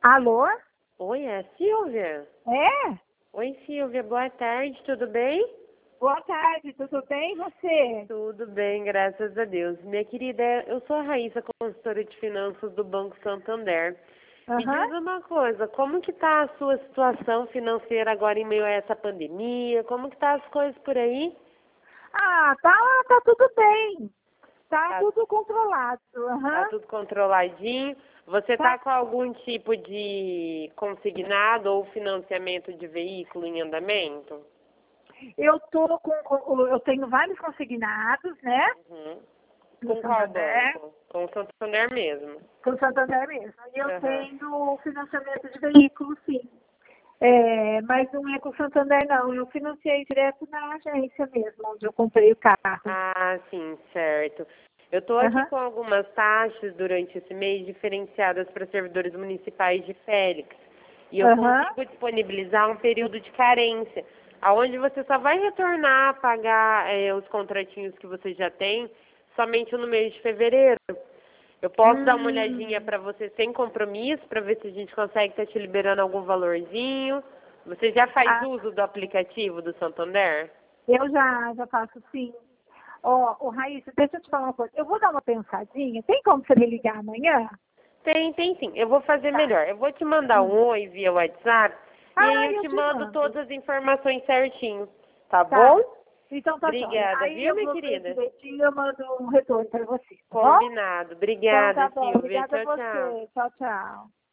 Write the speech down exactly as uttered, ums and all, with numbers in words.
Alô? Oi, é a Silvia? É? Oi, Silvia, boa tarde, tudo bem? Boa tarde, tudo bem e você? Tudo bem, graças a Deus. Minha querida, eu sou a Raíssa, consultora de finanças do Banco Santander. Me Aham. diz uma coisa, como que tá a sua situação financeira agora em meio a essa pandemia? Como que tá as coisas por aí? Ah, tá, tá tudo bem. Tá Tá, tudo controlado. tá Aham. tudo controladinho? Você tá Tá. com algum tipo de consignado ou financiamento de veículo em andamento? Eu tô com, com- eu tenho vários consignados, né? Uhum. No Com qual Santander, banco? Com o Santander mesmo. com o Santander mesmo. E eu Aham. tenho financiamento de veículo, sim. É, mas não é com o Santander, não. Eu financiei direto na agência mesmo, onde eu comprei o carro. Ah, sim, certo. Eu estou aqui Aham. com algumas taxas durante esse mês diferenciadas para servidores municipais de Félix. E eu Aham. consigo disponibilizar um período de carência, aonde você só vai retornar a pagar eh, os contratinhos que você já tem somente no mês de fevereiro. Eu posso dar uma olhadinha Hum. para você sem compromisso, para ver se a gente consegue estar te liberando algum valorzinho. Você já faz Ah, uso do aplicativo do Santander? eu já, já faço sim. Ó, ô Raíssa, deixa eu te falar uma coisa. Eu vou dar uma pensadinha. Tem como você me ligar amanhã? Tem, tem sim. Eu vou fazer Tá. melhor. Eu vou te mandar Hum. um oi via WhatsApp e aí Ah, eu eu te te mando mando. todas as informações certinho. Tá bom? Tá. Então tá jóia. Obrigada, Aí viu, eu minha vou ver querida? direitinho e eu mando um retorno para você, tá bom? Combinado. Então Obrigada, tá bom. Silvia. Obrigada a Tchau, tchau. você. Tchau, tchau.